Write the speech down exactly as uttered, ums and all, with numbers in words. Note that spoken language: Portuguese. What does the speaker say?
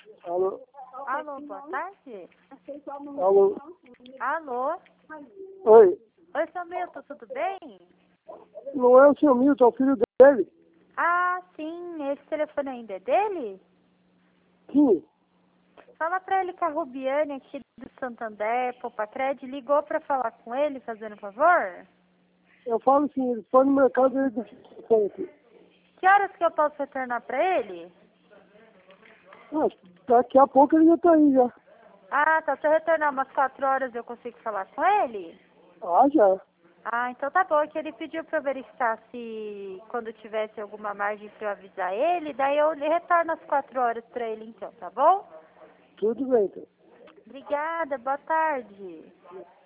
Alô? Alô, boa tarde. Alô? Alô? Oi. Oi, seu Milton, tudo bem? Não é o seu Milton, é o filho dele? Ah, sim, esse telefone ainda é dele? Sim. Fala pra ele que a Rubiane aqui do Santander, Popacred, ligou pra falar com ele, fazendo um favor? Eu falo assim, ele foi no mercado e ele deixou aqui. Que horas que eu posso retornar pra ele? Ah, daqui a pouco ele já tá aí já. Ah, tá, se eu retornar umas quatro horas eu consigo falar com ele? Ah, já. Ah, então tá bom, é que ele pediu pra eu verificar se quando tivesse alguma margem pra eu avisar ele, daí eu retorno às quatro horas pra ele então, tá bom? Tudo bem, então. Obrigada, boa tarde.